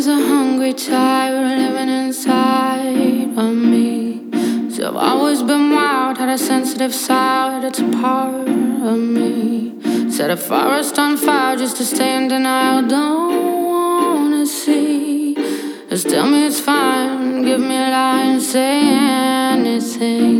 a hungry child living inside of me. So I've always been wild, had a sensitive side, it's a part of me. Set a forest on fire just to stay in denial, don't wanna see. Just tell me it's fine, give me a line, say anything.